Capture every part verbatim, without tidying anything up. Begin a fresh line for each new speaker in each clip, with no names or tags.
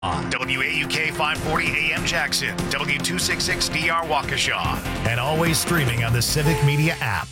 W A U K five forty A M Jackson, W two sixty-six D R Waukesha, and always streaming on the Civic Media app.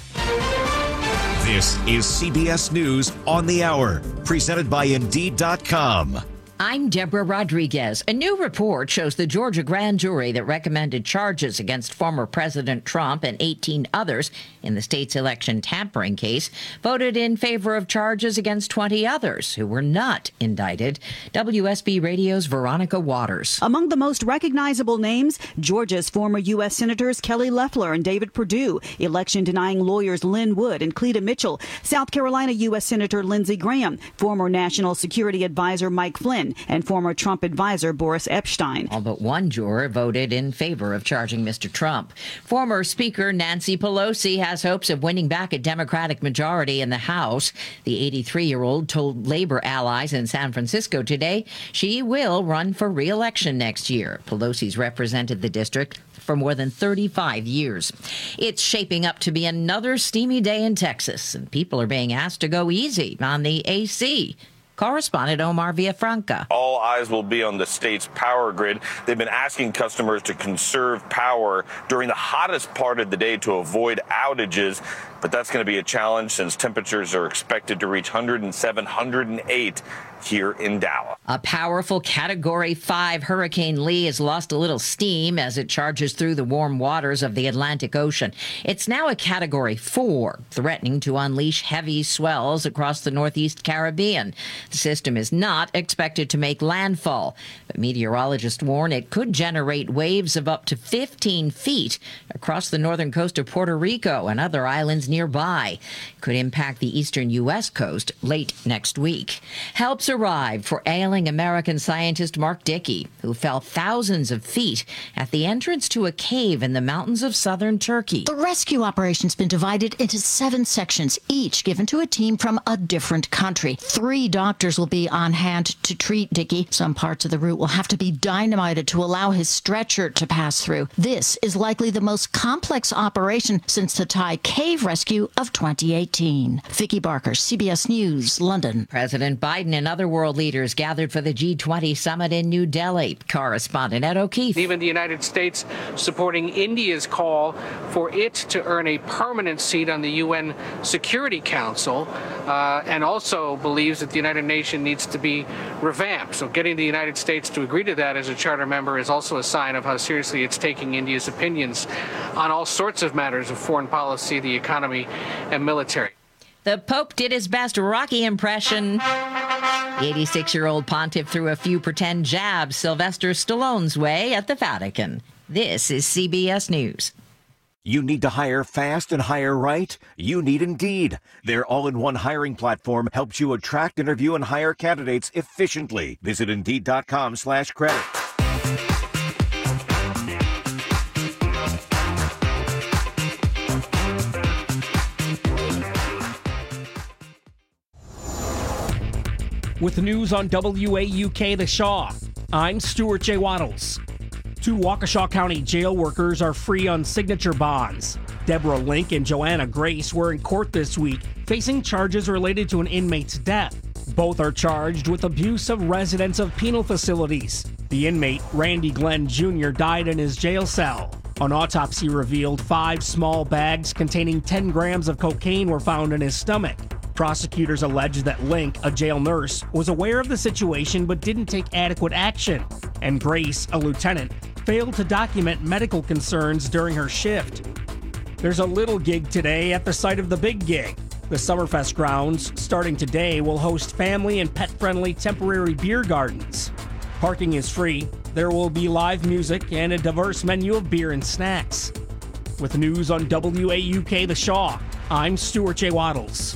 This is C B S News on the Hour, presented by Indeed dot com.
I'm Deborah Rodriguez. A new report shows the Georgia grand jury that recommended charges against former President Trump and eighteen others in the state's election tampering case voted in favor of charges against twenty others who were not indicted. W S B Radio's Veronica Waters.
Among the most recognizable names, Georgia's former U S Senators Kelly Loeffler and David Perdue, election-denying lawyers Lynn Wood and Cleta Mitchell, South Carolina U S Senator Lindsey Graham, former National Security Advisor Mike Flynn, and former Trump advisor Boris Epshteyn.
All but one juror voted in favor of charging Mister Trump. Former Speaker Nancy Pelosi has hopes of winning back a Democratic majority in the House. The eighty-three-year-old told labor allies in San Francisco today she will run for re-election next year. Pelosi's represented the district for more than thirty-five years. It's shaping up to be another steamy day in Texas, and people are being asked to go easy on the A C. Correspondent Omar Villafranca.
All eyes will be on the state's power grid. They've been asking customers to conserve power during the hottest part of the day to avoid outages. But that's going to be a challenge since temperatures are expected to reach one hundred seven, one hundred eight here in Dallas.
A powerful Category five Hurricane Lee has lost a little steam as it charges through the warm waters of the Atlantic Ocean. It's now a Category four, threatening to unleash heavy swells across the Northeast Caribbean. The system is not expected to make landfall, but meteorologists warn it could generate waves of up to fifteen feet across the northern coast of Puerto Rico and other islands nearby. Could impact the eastern U S coast late next week. Helps arrived for ailing American scientist Mark Dickey, who fell thousands of feet at the entrance to a cave in the mountains of southern Turkey.
The rescue operation's been divided into seven sections, each given to a team from a different country. Three doctors will be on hand to treat Dickey. Some parts of the route will have to be dynamited to allow his stretcher to pass through. This is likely the most complex operation since the Thai cave rescue of twenty eighteen. Vicky Barker, C B S News, London.
President Biden and other world leaders gathered for the G twenty summit in New Delhi. Correspondent Ed O'Keefe.
Even the United States supporting India's call for it to earn a permanent seat on the U N Security Council, uh, and also believes that the United Nations needs to be revamped. So getting the United States to agree to that as a charter member is also a sign of how seriously it's taking India's opinions on all sorts of matters of foreign policy, the economy, and military.
The Pope did his best Rocky impression. The eighty-six-year-old pontiff threw a few pretend jabs Sylvester Stallone's way at the Vatican. This is C B S News.
You need to hire fast and hire right? You need Indeed. Their all-in-one hiring platform helps you attract, interview, and hire candidates efficiently. Visit Indeed.com slash credit.
With the news on W A U K The Shaw, I'm Stuart J. Waddles. Two Waukesha County jail workers are free on signature bonds. Deborah Link and Joanna Grace were in court this week facing charges related to an inmate's death. Both are charged with abuse of residents of penal facilities. The inmate, Randy Glenn Junior, died in his jail cell. An autopsy revealed five small bags containing ten grams of cocaine were found in his stomach. Prosecutors allege that Link, a jail nurse, was aware of the situation but didn't take adequate action. And Grace, a lieutenant, failed to document medical concerns during her shift. There's a little gig today at the site of the big gig. The Summerfest grounds, starting today, will host family and pet-friendly temporary beer gardens. Parking is free. There will be live music and a diverse menu of beer and snacks. With news on W A U K The Shaw, I'm Stuart J. Waddles.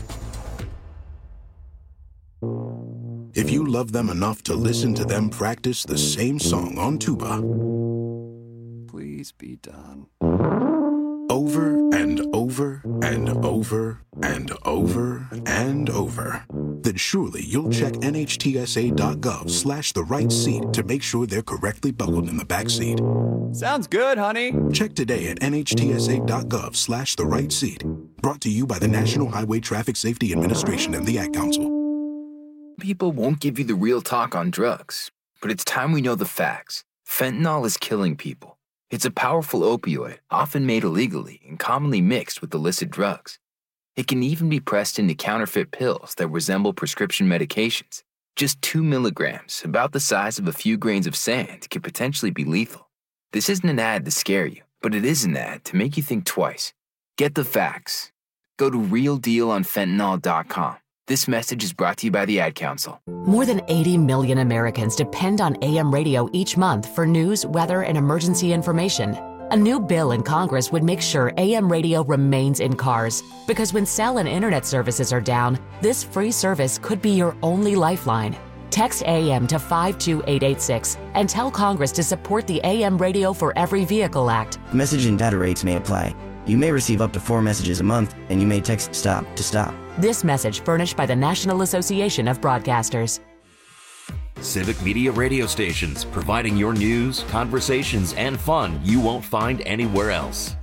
If you love them enough to listen to them practice the same song on tuba,
please be done.
Over and over and over and over and over, then surely you'll check nhtsa.gov slash the right seat to make sure they're correctly buckled in the back seat.
Sounds good, honey.
Check today at nhtsa.gov slash the right seat. Brought to you by the National Highway Traffic Safety Administration and the Ad Council.
People won't give you the real talk on drugs,
but it's time we know the facts. Fentanyl is killing people. It's a powerful opioid, often made illegally and commonly mixed with illicit drugs. It can even be pressed into counterfeit pills that resemble prescription medications. Just two milligrams, about the size of a few grains of sand, can potentially be lethal. This isn't an ad to scare you, but it is an ad to make you think twice. Get the facts. Go to real deal on fentanyl dot com. This message is brought to you by the Ad Council.
More than eighty million Americans depend on A M radio each month for news, weather, and emergency information. A new bill in Congress would make sure A M radio remains in cars, because when cell and internet services are down, this free service could be your only lifeline. Text A M to five two eight eight six and tell Congress to support the A M Radio for Every Vehicle Act.
Message and data rates may apply. You may receive up to four messages a month, and you may text STOP to stop.
This message furnished by the National Association of Broadcasters.
Civic Media radio stations, providing your news, conversations, and fun you won't find anywhere else.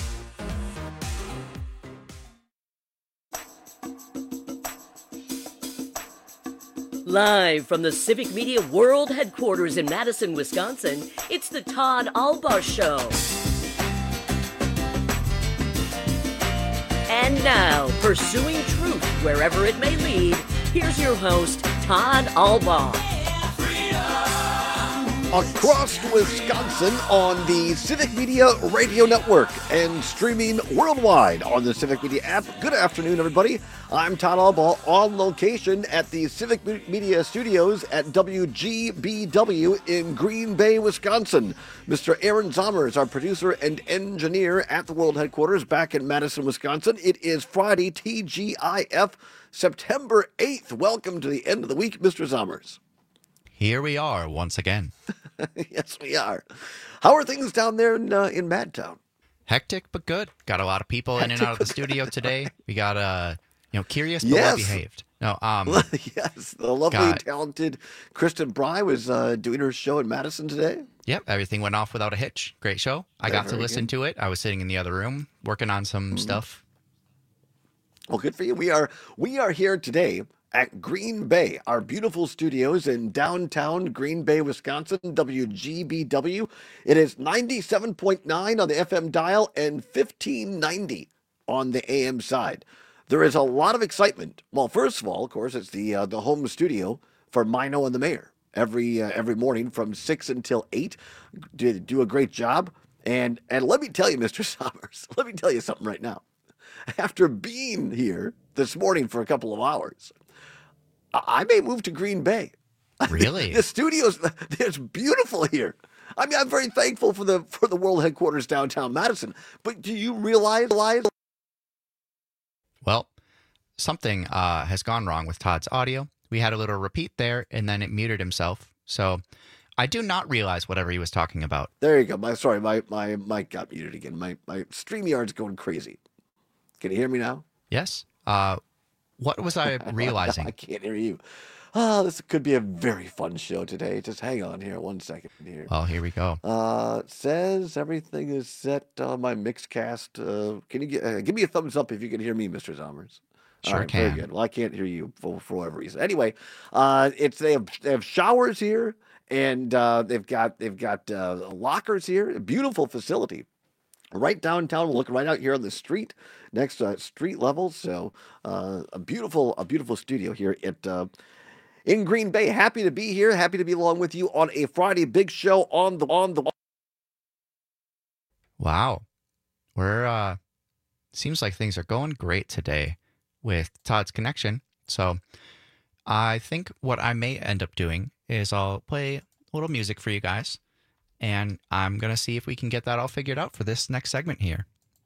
Live from the Civic Media World Headquarters in Madison, Wisconsin, it's the Todd Albaugh Show. And now, pursuing truth wherever it may lead, here's your host, Todd Albaugh.
Across Wisconsin on the Civic Media Radio Network and streaming worldwide on the Civic Media app. Good afternoon, everybody. I'm Todd Albaugh on location at the Civic Media Studios at W G B W in Green Bay, Wisconsin. Mister Aaron Zomer is our producer and engineer at the world headquarters back in Madison, Wisconsin. It is Friday, T G I F, September eighth. Welcome to the end of the week, Mister Zomers.
Here we are once again.
Yes, we are. How are things down there in uh, in Madtown?
Hectic but good. Got a lot of people Hectic in and out of the studio today. We got uh, you know, curious but
yes.
well behaved. No, um,
yes, the lovely, got, talented Kristen Bry was uh, doing her show in Madison today.
Yep, everything went off without a hitch. Great show. I yeah, got to listen good. to it. I was sitting in the other room working on some mm-hmm. stuff.
Well, good for you. We are we are here today at Green Bay, our beautiful studios in downtown Green Bay, Wisconsin, W G B W. It is ninety-seven point nine on the F M dial and fifteen ninety on the A M side. There is a lot of excitement. Well, first of all, of course, it's the uh, the home studio for Mino and the Mayor every uh, every morning from six until eight. Do, do a great job. And and let me tell you, Mister Summers, let me tell you something right now. After being here this morning for a couple of hours, I may move to Green Bay.
Really?
The studios, it's beautiful here. I mean, I'm very thankful for the for the world headquarters downtown Madison. But do you realize?
Well, something uh, has gone wrong with Todd's audio. We had a little repeat there, and then it muted himself. So I do not realize whatever he was talking about.
There you go. My sorry, my my mic got muted again. My my StreamYard's going crazy. Can you hear me now?
Yes. Uh, what was I realizing?
I can't hear you. Oh, this could be a very fun show today. Just hang on here one second here.
Well, here we go.
Uh, it says everything is set on my Mixcast. Uh, can you get, uh, give me a thumbs up if you can hear me, Mister Zomers?
Sure
All right,
can.
Very good. Well, I can't hear you for, for whatever reason. Anyway, uh, it's they have they have showers here, and uh, they've got they've got uh, lockers here. A beautiful facility. Right downtown, we're looking right out here on the street, next to uh, street level. So uh, a beautiful, a beautiful studio here at uh, in Green Bay. Happy to be here. Happy to be along with you on a Friday big show on the on the.
Wow, we're uh, seems like things are going great today with Todd's connection. So I think what I may end up doing is I'll play a little music for you guys. And I'm going to see if we can get that all figured out for this next segment here.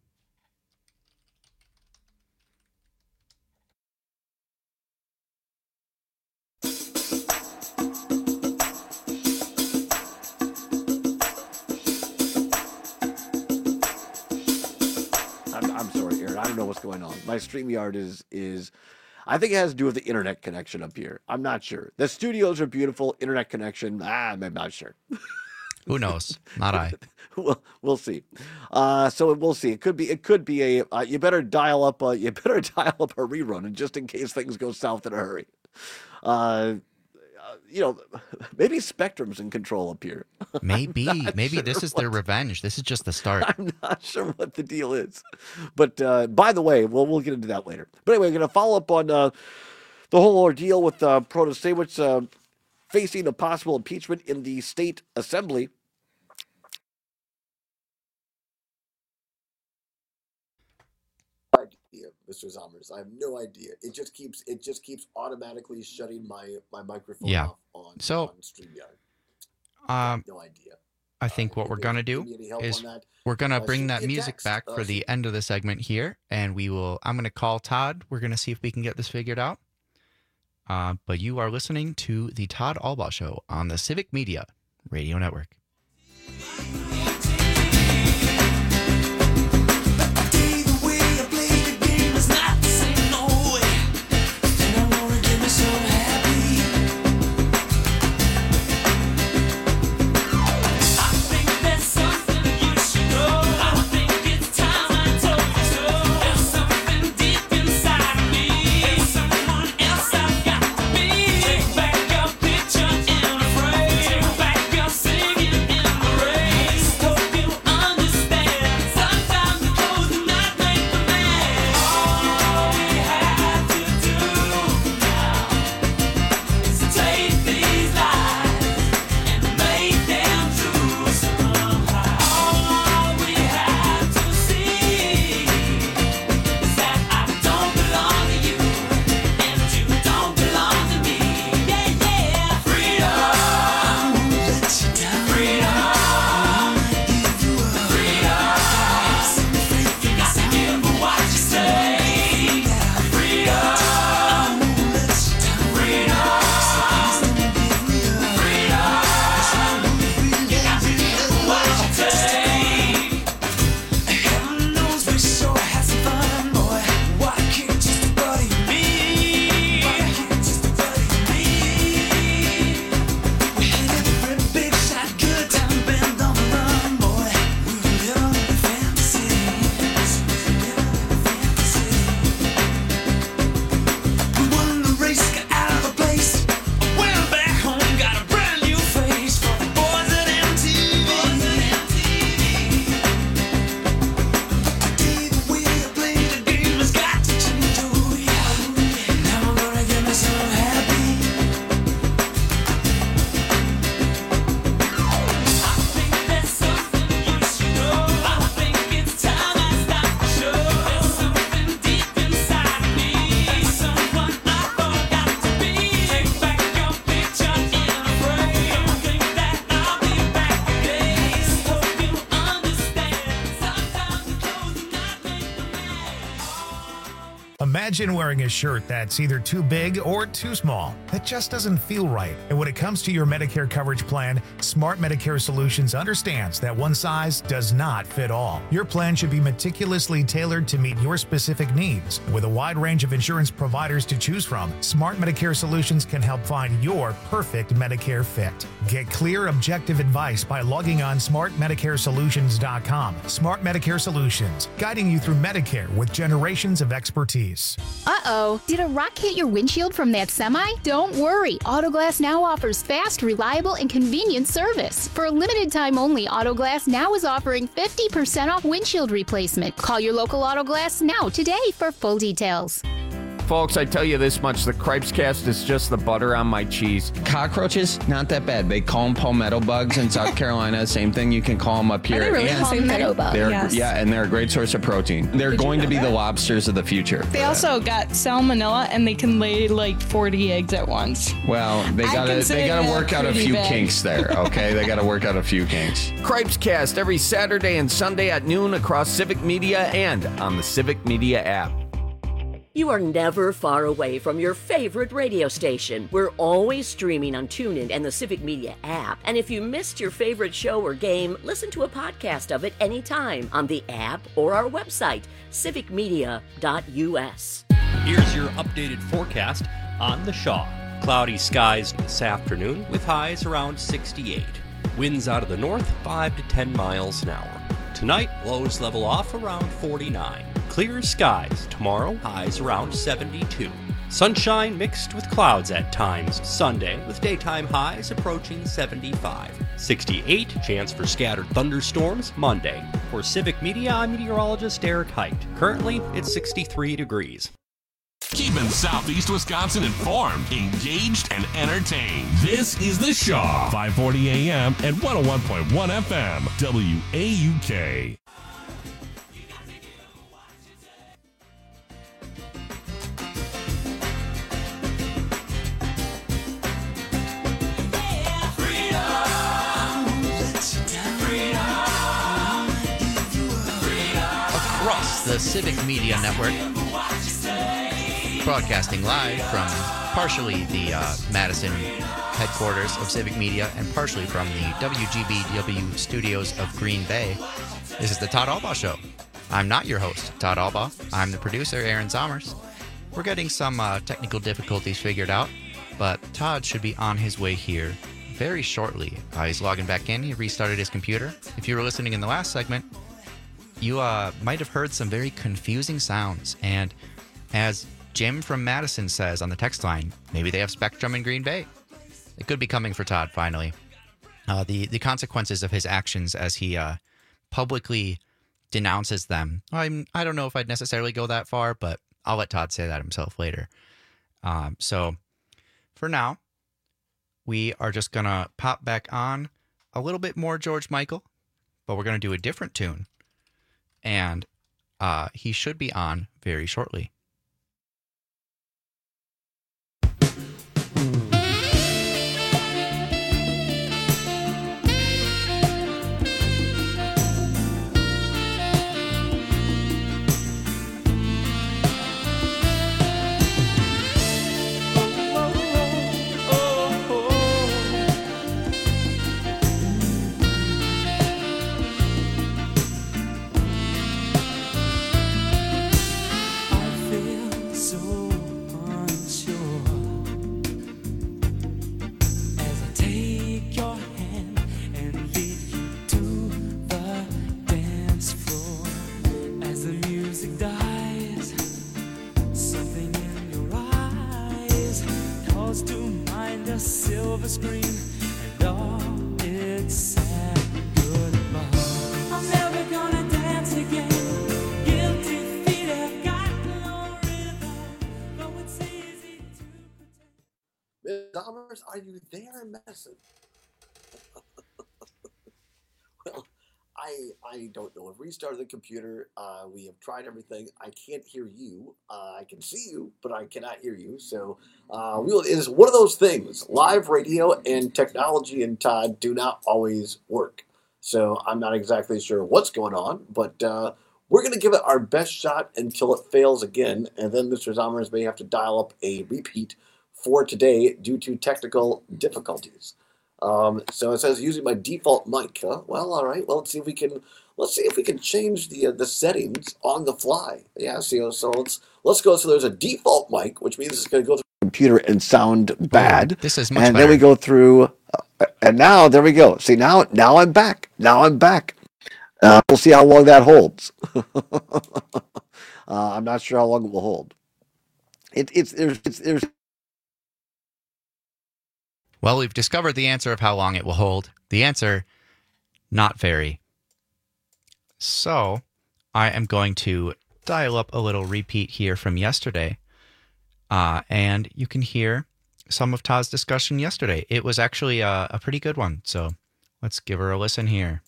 I'm, I'm sorry, Aaron. I don't know what's going on. My StreamYard is is... I think it has to do with the internet connection up here. I'm not sure. The studios are beautiful. Internet connection, ah, I'm not sure.
Who knows? Not I.
we'll, we'll see. Uh, so we'll see. It could be. It could be a. Uh, you better dial up. Uh, you better dial up a rerun, and just in case things go south in a hurry. Uh, you know, maybe Spectrum's in control up here.
Maybe, maybe
sure
this is
what,
their revenge. This is just the start.
I'm not sure what the deal is. But uh, by the way, we'll, we'll get into that later. But anyway, we're going to follow up on uh, the whole ordeal with uh, Protasiewicz uh, facing a possible impeachment in the state assembly.
Mister Zommers, I have no idea. It just keeps it just keeps automatically shutting my my microphone
Yeah.
off on,
So,
on StreamYard.
Um,
no idea.
I think what we're going to do
need any help
is
on that?
we're going to
Uh,
bring
shoot
that
me a
music
text.
back
Uh,
for the end of the segment here, and we will. I'm going to call Todd. We're going to see if we can get this figured out. Uh, but you are listening to the Todd Albaugh Show on the Civic Media Radio Network.
Imagine wearing a shirt that's either too big or too small. That just doesn't feel right. And when it comes to your Medicare coverage plan, Smart Medicare Solutions understands that one size does not fit all. Your plan should be meticulously tailored to meet your specific needs. With a wide range of insurance providers to choose from, Smart Medicare Solutions can help find your perfect Medicare fit. Get clear, objective advice by logging on smart medicare solutions dot com. Smart Medicare Solutions, guiding you through Medicare with generations of expertise.
Uh-oh, did a rock hit your windshield from that semi? Don't worry, Autoglass Now offers fast, reliable, and convenient service. For a limited time only, Autoglass Now is offering fifty percent off windshield replacement. Call your local Autoglass Now today for full details.
Folks, I tell you this much, the Cripes Cast is just the butter on my cheese.
Cockroaches, not that bad. They call them palmetto bugs in South Carolina. Same thing, you can call them up here.
Are they really
and
palmetto bugs?
they're,
Yes.
Yeah, and they're a great source of protein. They're
Did you
going to
know
be
that?
the lobsters of the future.
They also got salmonella, and they can lay like forty eggs at once.
Well, they
I
gotta
consider
they gotta
that
work out a
pretty
few
bad.
kinks there, okay? They gotta work out a few kinks.
Cripes Cast every Saturday and Sunday at noon across Civic Media and on the Civic Media app.
You are never far away from your favorite radio station. We're always streaming on TuneIn and the Civic Media app. And if you missed your favorite show or game, listen to a podcast of it anytime on the app or our website, civic media dot u s.
Here's your updated forecast on the Shaw. Cloudy skies this afternoon with highs around sixty-eight. Winds out of the north five to ten miles an hour. Tonight, lows level off around forty-nine. Clear skies tomorrow, highs around seventy-two. Sunshine mixed with clouds at times Sunday, with daytime highs approaching seventy-five. sixty-eight, chance for scattered thunderstorms Monday. For Civic Media, I'm meteorologist Eric Height. Currently, it's sixty-three degrees.
Keeping Southeast Wisconsin informed, engaged, and entertained. This is The Shaw, five forty A M and one oh one point one F M, W A U K.
Across the Civic Media Network, broadcasting live from partially the uh, Madison headquarters of Civic Media and partially from the W G B W studios of Green Bay. This is the Todd Albaugh Show. I'm not your host, Todd Albaugh. I'm the producer, Aaron Zomers. We're getting some uh, technical difficulties figured out, but Todd should be on his way here very shortly. Uh, he's logging back in. He restarted his computer. If you were listening in the last segment, you uh, might have heard some very confusing sounds. And as Jim from Madison says on the text line, maybe they have Spectrum in Green Bay. It could be coming for Todd, finally. Uh, the, the consequences of his actions as he uh, publicly denounces them. I'm, I don't know if I'd necessarily go that far, but I'll let Todd say that himself later. Um, so for now, we are just going to pop back on a little bit more George Michael, but we're going to do a different tune. And uh, he should be on very shortly.
Silver screen and all its sad goodbye. I'm never gonna dance again. Guilty feet have got no rhythm, though it's easy to pretend.
Miz Zomers, are you there in Madison? Well, I I don't know. I've restarted the computer. Uh, we have tried everything. I can't hear you. Uh, I can see you, but I cannot hear you. So uh, we will, it is one of those things. Live radio and technology and Todd do not always work. So I'm not exactly sure what's going on, but uh, we're going to give it our best shot until it fails again. And then Mister Zomers may have to dial up a repeat for today due to technical difficulties. Um, so it says using my default mic. Huh? Well, all right. Well, let's see if we can. Let's see if we can change the uh, the settings on the fly. Yeah. So so let's let's go. So there's a default mic, which means it's going to go through the computer and sound bad.
Ooh, this is much
and
better.
then we go through, uh, and now there we go. See now now I'm back. Now I'm back. Uh, we'll see how long that holds. uh, I'm not sure how long it will hold. It, it's there's it's there's.
Well, we've discovered the answer of how long it will hold. The answer, not very. So, I am going to dial up a little repeat here from yesterday. Uh, and you can hear some of Todd's discussion yesterday. It was actually a, a pretty good one. So, let's give her a listen here.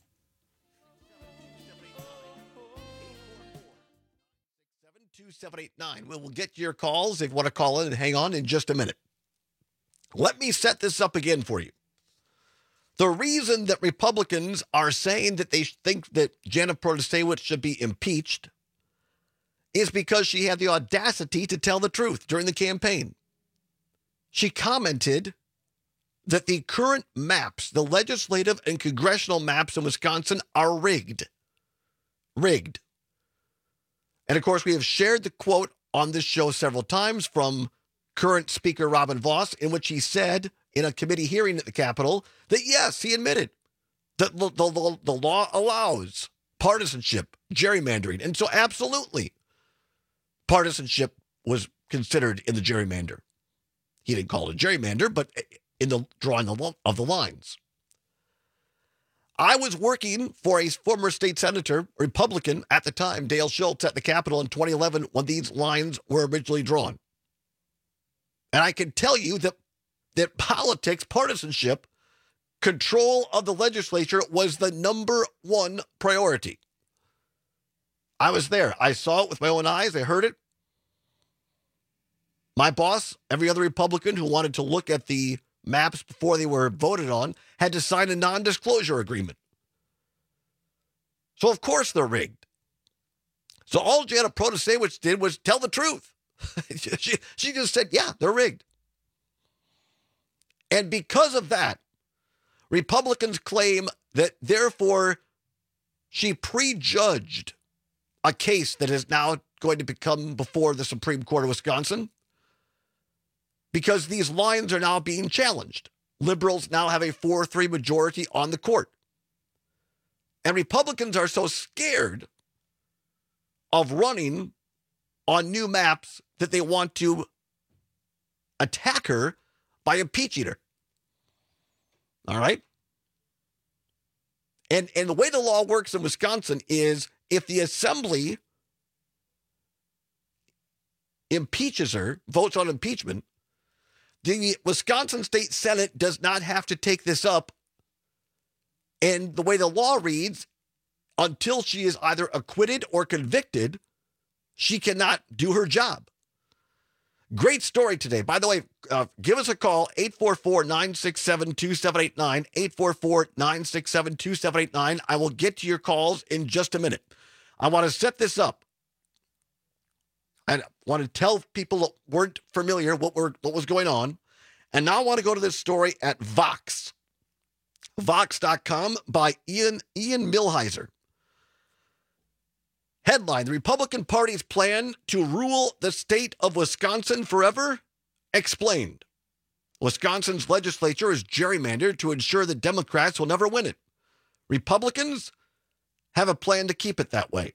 seven two seven eight nine. We will get your calls if you want to call in and hang on in just a minute. Let me set this up again for you. The reason that Republicans are saying that they think that Janet Protasiewicz should be impeached is because she had the audacity to tell the truth during the campaign. She commented that the current maps, the legislative and congressional maps in Wisconsin, are rigged. Rigged. And of course, we have shared the quote on this show several times from current Speaker Robin Vos, in which he said in a committee hearing at the Capitol that, yes, he admitted that the, the, the law allows partisanship, gerrymandering. And so absolutely, partisanship was considered in the gerrymander. He didn't call it a gerrymander, but in the drawing of the lines. I was working for a former state senator, Republican at the time, Dale Schultz, at the Capitol in twenty eleven when these lines were originally drawn. And I can tell you that, that politics, partisanship, control of the legislature was the number one priority. I was there. I saw it with my own eyes. I heard it. My boss, every other Republican who wanted to look at the maps before they were voted on, had to sign a non-disclosure agreement. So, of course, they're rigged. So all Janet Protasewicz did was tell the truth. she, she just said, yeah, they're rigged. And because of that, Republicans claim that, therefore, she prejudged a case that is now going to become before the Supreme Court of Wisconsin, because these lines are now being challenged. Liberals now have a four three majority on the court. And Republicans are so scared of running on new maps that they want to attack her by impeaching her. All right? And, and the way the law works in Wisconsin is if the assembly impeaches her, votes on impeachment, the Wisconsin State Senate does not have to take this up. And the way the law reads, until she is either acquitted or convicted, she cannot do her job. Great story today. By the way, uh, give us a call, eight four four, nine six seven, two seven eight nine, eight four four, nine six seven, two seven eight nine. I will get to your calls in just a minute. I want to set this up. I want to tell people that weren't familiar what were what was going on. And now I want to go to this story at Vox. Vox dot com by Ian, Ian Millhiser. Headline, the Republican Party's plan to rule the state of Wisconsin forever? Explained. Wisconsin's legislature is gerrymandered to ensure the Democrats will never win it. Republicans have a plan to keep it that way.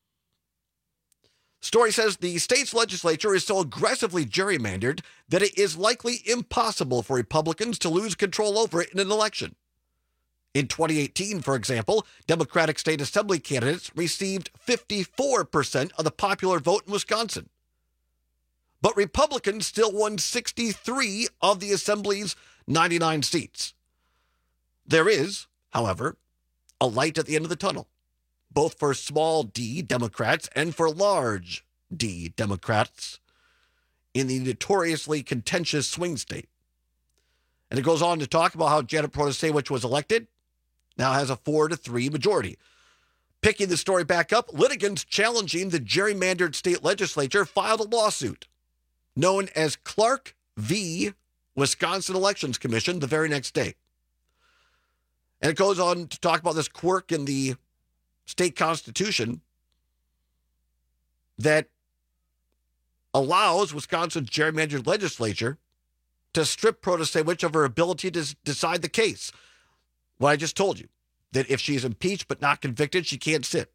Story says the state's legislature is so aggressively gerrymandered that it is likely impossible for Republicans to lose control over it in an election. In twenty eighteen, for example, Democratic state assembly candidates received fifty-four percent of the popular vote in Wisconsin. But Republicans still won sixty-three of the assembly's ninety-nine seats. There is, however, a light at the end of the tunnel, both for small d Democrats and for large d Democrats in the notoriously contentious swing state. And it goes on to talk about how Janet Protasewicz was elected, now has a four to three majority. Picking the story back up, litigants challenging the gerrymandered state legislature filed a lawsuit known as Clark v. Wisconsin Elections Commission the very next day. And it goes on to talk about this quirk in the state constitution that allows Wisconsin's gerrymandered legislature to strip Protasewicz of her ability to decide the case. What I just told you, that if she's impeached but not convicted, she can't sit.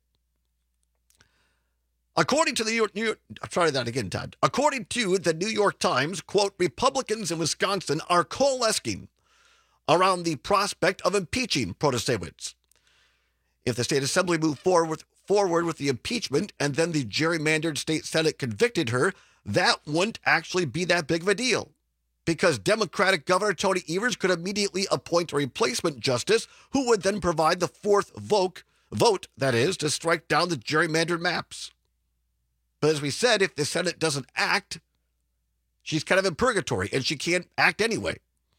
According to the New York, New York I'll try that again, Todd. According to the New York Times, quote, Republicans in Wisconsin are coalescing around the prospect of impeaching Protasewicz. If the state assembly moved forward, forward with the impeachment and then the gerrymandered state Senate convicted her, that wouldn't actually be that big of a deal, because Democratic Governor Tony Evers could immediately appoint a replacement justice who would then provide the fourth vote, vote, that is, to strike down the gerrymandered maps. But as we said, if the Senate doesn't act, she's kind of in purgatory, and she can't act anyway.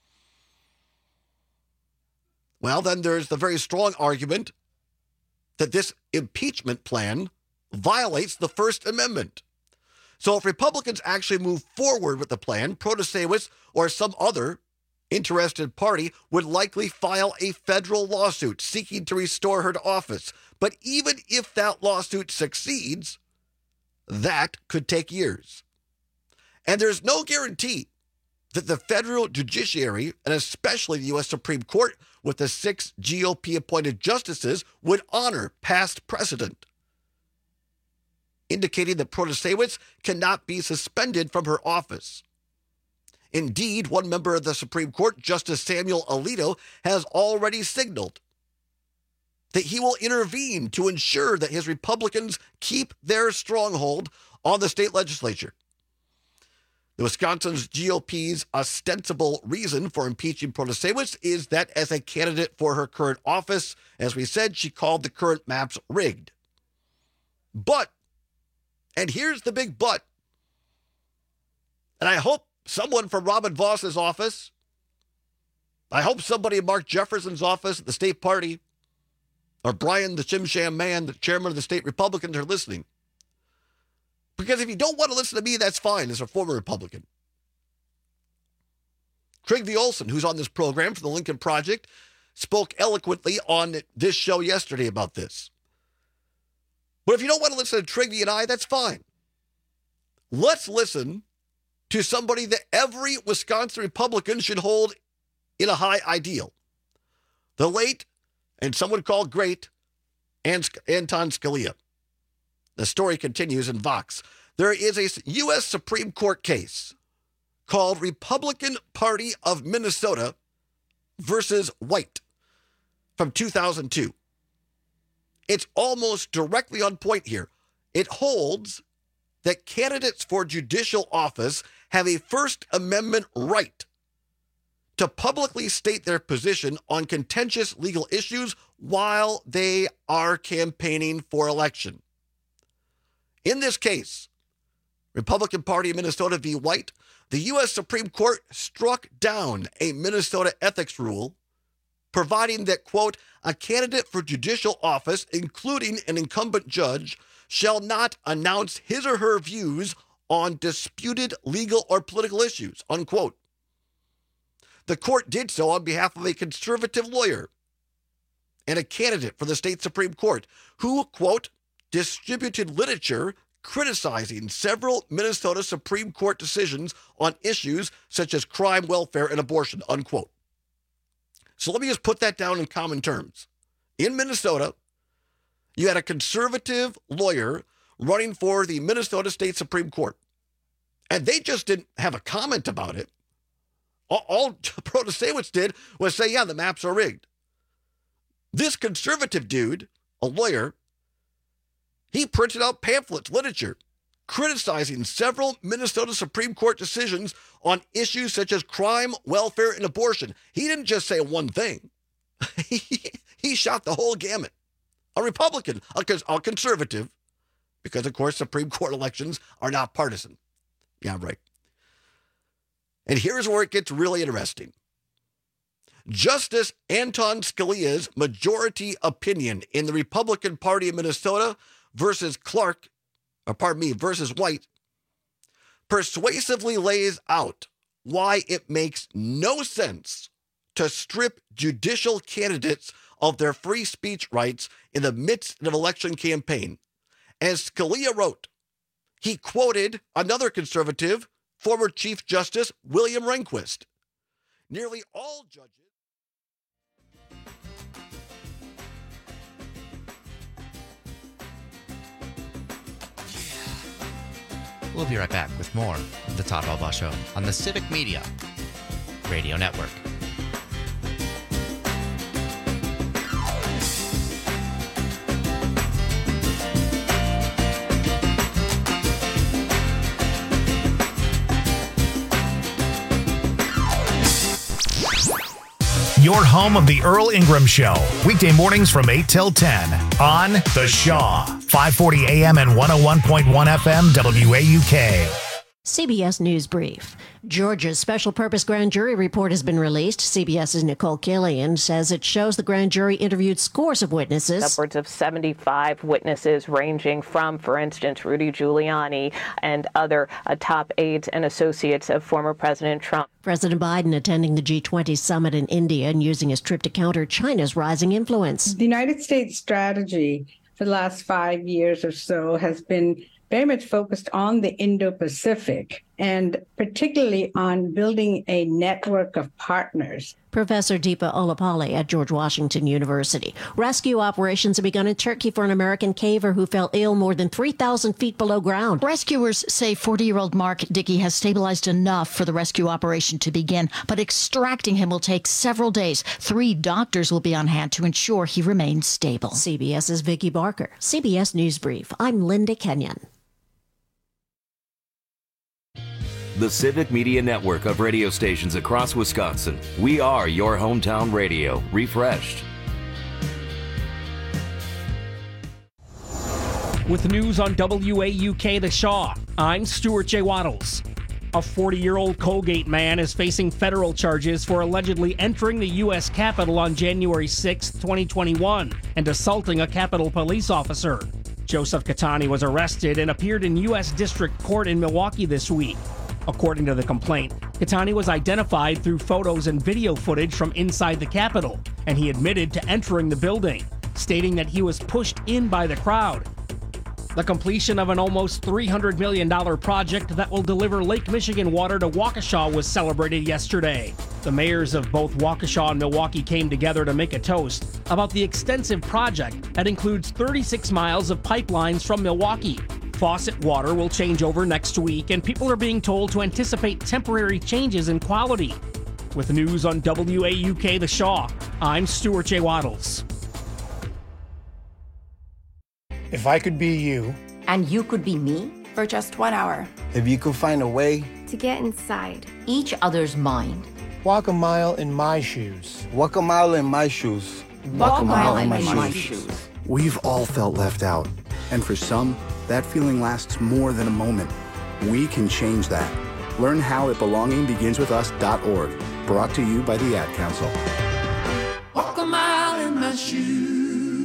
Well, then there's the very strong argument that this impeachment plan violates the First Amendment. So if Republicans actually move forward with the plan, Protasewicz or some other interested party would likely file a federal lawsuit seeking to restore her to office. But even if that lawsuit succeeds, that could take years. And there's no guarantee that the federal judiciary, and especially the U S Supreme Court, with the six G O P-appointed justices, would honor past precedent. indicating that Protasewicz cannot be suspended from her office. Indeed, one member of the Supreme Court, Justice Samuel Alito, has already signaled that he will intervene to ensure that his Republicans keep their stronghold on the state legislature. The Wisconsin's G O P's ostensible reason for impeaching Protasewicz is that as a candidate for her current office, as we said, she called the current maps rigged. But, and here's the big but, and I hope someone from Robin Voss's office, I hope somebody in Mark Jefferson's office at the state party, or Brian the Chim Sham Man, the chairman of the state Republicans, are listening. Because if you don't want to listen to me, that's fine, as a former Republican. Trygve Olsen, who's on this program from the Lincoln Project, spoke eloquently on this show yesterday about this. But if you don't want to listen to Trygve and I, that's fine. Let's listen to somebody that every Wisconsin Republican should hold in a high ideal. The late, and some would call great, Anton Scalia. The story continues in Vox. There is a U S Supreme Court case called Republican Party of Minnesota versus White from two thousand two. It's almost directly on point here. It holds that candidates for judicial office have a First Amendment right to publicly state their position on contentious legal issues while they are campaigning for election. In this case, Republican Party of Minnesota v. White, the U S Supreme Court struck down a Minnesota ethics rule providing that, quote, a candidate for judicial office, including an incumbent judge, shall not announce his or her views on disputed legal or political issues, unquote. The court did so on behalf of a conservative lawyer and a candidate for the state Supreme Court who, quote, distributed literature criticizing several Minnesota Supreme Court decisions on issues such as crime, welfare, and abortion, unquote. So let me just put that down in common terms. In Minnesota, you had a conservative lawyer running for the Minnesota State Supreme Court, and they just didn't have a comment about it. All, all Protasewicz did was say, yeah, the maps are rigged. This conservative dude, a lawyer, he printed out pamphlets, literature, criticizing several Minnesota Supreme Court decisions on issues such as crime, welfare, and abortion. He didn't just say one thing. he, he shot the whole gamut. A Republican, a, a conservative, because, of course, Supreme Court elections are not partisan. Yeah, right. And here's where it gets really interesting. Justice Anton Scalia's majority opinion in the Republican Party of Minnesota versus Clark, or pardon me, versus White, persuasively lays out why it makes no sense to strip judicial candidates of their free speech rights in the midst of an election campaign. As Scalia wrote, he quoted another conservative, former Chief Justice William Rehnquist. Nearly all judges.
We'll be right back with more of the Todd Albaugh Show on the Civic Media Radio Network.
Your home of the Earl Ingram Show. Weekday mornings from eight till ten on The Shaw. five forty A M and one oh one point one F M W A U K.
C B S News Brief. Georgia's special purpose grand jury report has been released. CBS's Nicole Killian says it shows the grand jury interviewed scores of witnesses.
Upwards of seventy-five witnesses ranging from, for instance, Rudy Giuliani and other uh, top aides and associates of former President Trump.
President Biden attending the G twenty summit in India and using his trip to counter China's rising influence.
The United States strategy for the last five years or so has been very much focused on the Indo-Pacific and particularly on building a network of partners.
Professor Deepa Olapale at George Washington University. Rescue operations have begun in Turkey for an American caver who fell ill more than three thousand feet below ground.
Rescuers say forty-year-old Mark Dickey has stabilized enough for the rescue operation to begin, but extracting him will take several days. Three doctors will be on hand to ensure he remains stable.
CBS's Vicki Barker. C B S News Brief. I'm Linda Kenyon.
The Civic Media Network of radio stations across Wisconsin. We are your hometown radio, refreshed.
With news on W A U K The Shaw, I'm Stuart J. Waddles. A forty-year-old Colgate man is facing federal charges for allegedly entering the U S Capitol on January sixth, twenty twenty-one, and assaulting a Capitol police officer. Joseph Catani was arrested and appeared in U S District Court in Milwaukee this week. According to the complaint, Catani was identified through photos and video footage from inside the Capitol, and he admitted to entering the building, stating that he was pushed in by the crowd. The completion of an almost three hundred million dollars project that will deliver Lake Michigan water to Waukesha was celebrated yesterday. The mayors of both Waukesha and Milwaukee came together to make a toast about the extensive project that includes thirty-six miles of pipelines from Milwaukee. Faucet water will change over next week, and people are being told to anticipate temporary changes in quality. With news on W A U K The Shaw, I'm Stuart J. Waddles.
If I could be you,
and you could be me,
for just one hour,
if you could find a way
to get inside
each other's mind,
walk a mile in my shoes.
Walk a mile in my shoes.
Walk, walk a mile, mile in, in my, my shoes. shoes.
We've all felt left out, and for some, that feeling lasts more than a moment. We can change that. Learn how at belonging begins with us dot org. Brought to you by the Ad Council.
Walk a mile in my shoes.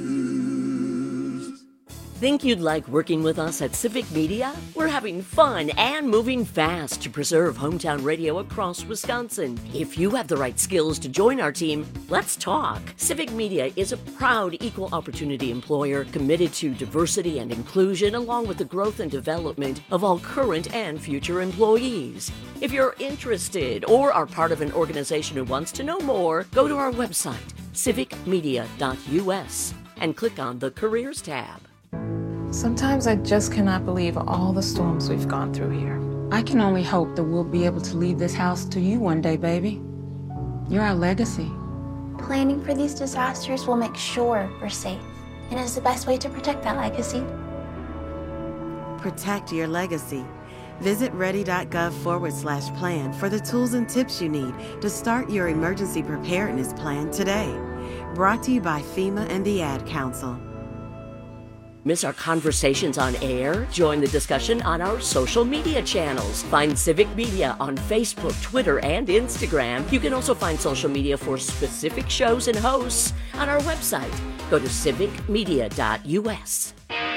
Think you'd like working with us at Civic Media? We're having fun and moving fast to preserve hometown radio across Wisconsin. If you have the right skills to join our team, let's talk. Civic Media is a proud equal opportunity employer committed to diversity and inclusion, along with the growth and development of all current and future employees. If you're interested or are part of an organization who wants to know more, go to our website, civic media dot U S, and click on the Careers tab.
Sometimes I just cannot believe all the storms we've gone through here.
I can only hope that we'll be able to leave this house to you one day, baby. You're our legacy.
Planning for these disasters will make sure we're safe, and is the best way to protect that legacy.
Protect your legacy. Visit ready.gov forward slash plan for the tools and tips you need to start your emergency preparedness plan today. Brought to you by FEMA and the Ad Council.
Miss our conversations on air? Join the discussion on our social media channels. Find Civic Media on Facebook, Twitter, and Instagram. You can also find social media for specific shows and hosts on our website. Go to civic media dot U S.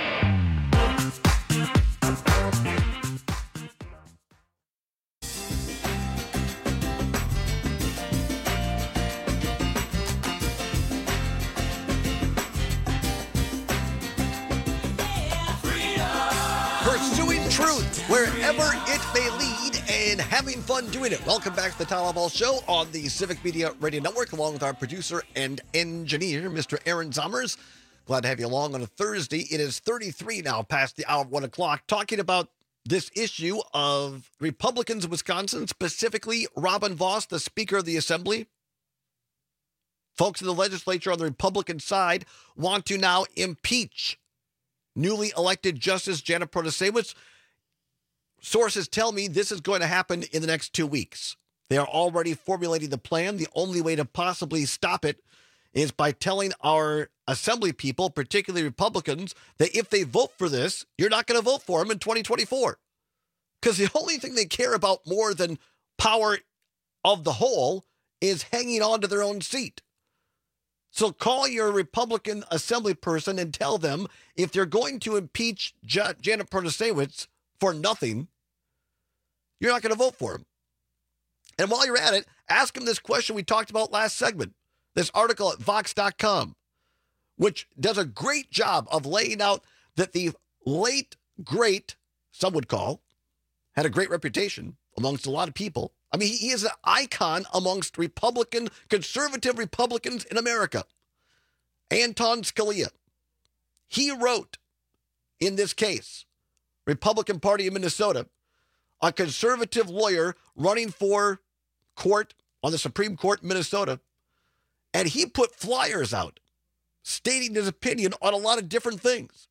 Wherever it may lead, and having fun doing it. Welcome back to the Tyler Ball Show on the Civic Media Radio Network, along with our producer and engineer, Mister Aaron Zommers. Glad to have you along on a Thursday. It is thirty-three now past the hour of one o'clock, talking about this issue of Republicans in Wisconsin, specifically Robin Vos, the Speaker of the Assembly. Folks in the legislature on the Republican side want to now impeach newly elected Justice Janet Protasiewicz. Sources tell me this is going to happen in the next two weeks. They are already formulating the plan. The only way to possibly stop it is by telling our assembly people, particularly Republicans, that if they vote for this, you're not going to vote for them in twenty twenty-four. Because the only thing they care about more than power of the whole is hanging on to their own seat. So call your Republican assembly person and tell them if they're going to impeach J- Janet Protasiewicz for nothing, you're not going to vote for him. And while you're at it, ask him this question we talked about last segment, this article at vox dot com, which does a great job of laying out that the late, great, some would call, had a great reputation amongst a lot of people. I mean, he, he is an icon amongst Republican, conservative Republicans in America. Anton Scalia. He wrote in this case, Republican Party of Minnesota, a conservative lawyer running for court on the Supreme Court in Minnesota, and he put flyers out stating his opinion on a lot of different things.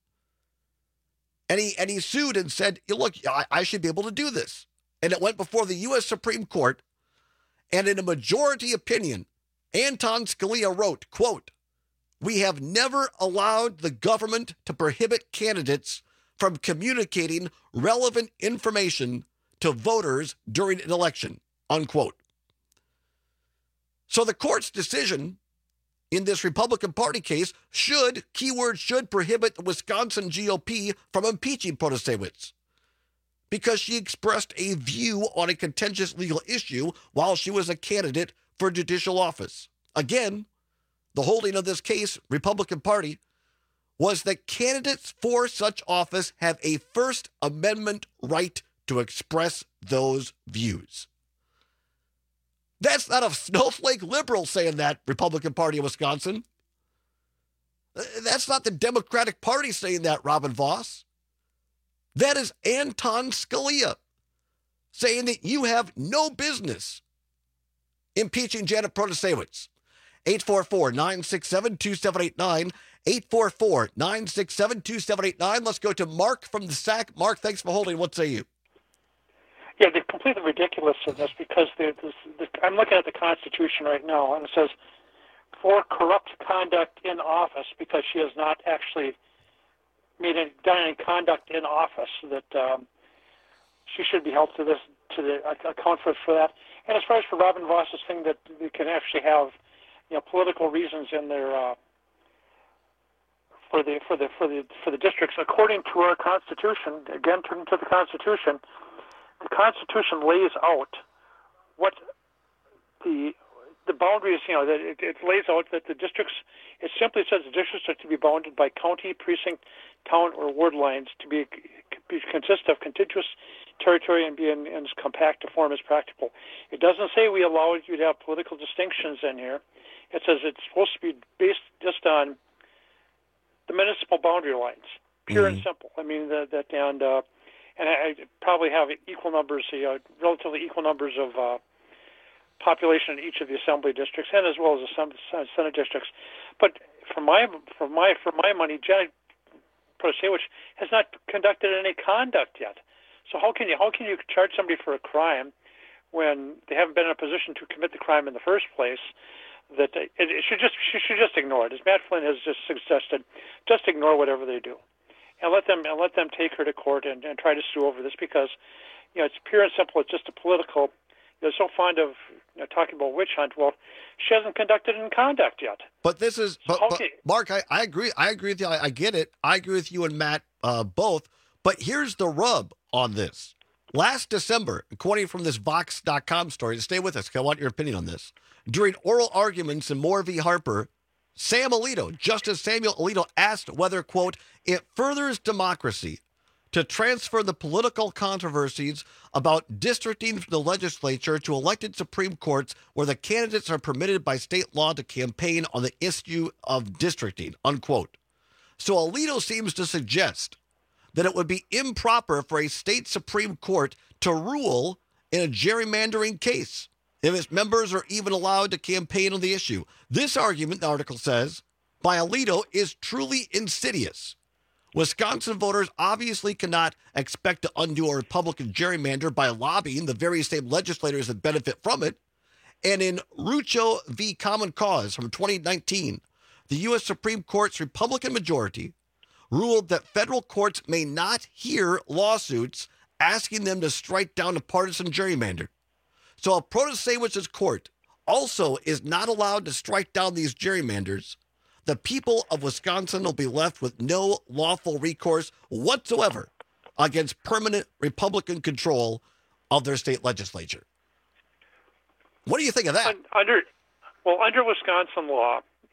And he and he sued and said, look, I, I should be able to do this. And it went before the U S Supreme Court, and in a majority opinion, Anton Scalia wrote, quote, "We have never allowed the government to prohibit candidates from communicating relevant information to voters during an election," unquote. So the court's decision in this Republican Party case should, keyword should, prohibit the Wisconsin G O P from impeaching Protasiewicz because she expressed a view on a contentious legal issue while she was a candidate for judicial office. Again, the holding of this case, Republican Party, was that candidates for such office have a First Amendment right to express those views. That's not a snowflake liberal saying that, Republican Party of Wisconsin. That's not the Democratic Party saying that, Robin Voss. That is Anton Scalia saying that you have no business impeaching Janet Protasiewicz. eight four four, nine six seven, two seven eight nine, eight four four, nine six seven, two seven eight nine. Let's go to Mark from the S A C. Mark, thanks for holding. What say you?
Yeah, they're completely ridiculous in this because they're, this, this, I'm looking at the Constitution right now, and it says, for corrupt conduct in office, because she has not actually made any, done any conduct in office, that um, she should be held to this to the account for, for that. And as far as for Robin Voss's thing, that they can actually have, you know, political reasons in their uh, for the for the for the for the districts, according to our Constitution. Again, turning to the Constitution. The Constitution lays out what the the boundaries, you know, that it, it lays out that the districts, it simply says the districts are to be bounded by county, precinct, town, or ward lines to be, be consist of contiguous territory and be in, in as compact a form as practical. It doesn't say we allow you to have political distinctions in here. It says it's supposed to be based just on the municipal boundary lines, pure mm-hmm. and simple. I mean, that, that and uh, and I, I probably have equal numbers, uh, relatively equal numbers of uh, population in each of the assembly districts, and as well as the Senate districts. But for my for my for my money, Janet Protasiewicz has not conducted any conduct yet. So how can you how can you charge somebody for a crime when they haven't been in a position to commit the crime in the first place? That it, it should just she should just ignore it, as Matt Flynn has just suggested. Just ignore whatever they do, and let them and let them take her to court and, and try to sue over this, because you know it's pure and simple. It's just a political. They're so fond of you know, talking about witch hunt. Well, she hasn't conducted any conduct yet.
But this is, but, but Mark, I, I agree. I agree with you. I, I get it. I agree with you and Matt uh, both. But here's the rub on this. Last December, according from this Vox dot com story, stay with us because I want your opinion on this. During oral arguments in Moore v. Harper, Sam Alito, Justice Samuel Alito, asked whether, quote, it furthers democracy to transfer the political controversies about districting from the legislature to elected Supreme Courts where the candidates are permitted by state law to campaign on the issue of districting, unquote. So Alito seems to suggest that it would be improper for a state Supreme Court to rule in a gerrymandering case if its members are even allowed to campaign on the issue. This argument, the article says, by Alito is truly insidious. Wisconsin voters obviously cannot expect to undo a Republican gerrymander by lobbying the very same legislators that benefit from it. And in Rucho v. Common Cause from twenty nineteen, the U S Supreme Court's Republican majority ruled that federal courts may not hear lawsuits asking them to strike down a partisan gerrymander. So if Protasiewicz's court also is not allowed to strike down these gerrymanders, the people of Wisconsin will be left with no lawful recourse whatsoever against permanent Republican control of their state legislature. What do you think of that?
Under, well, under Wisconsin law,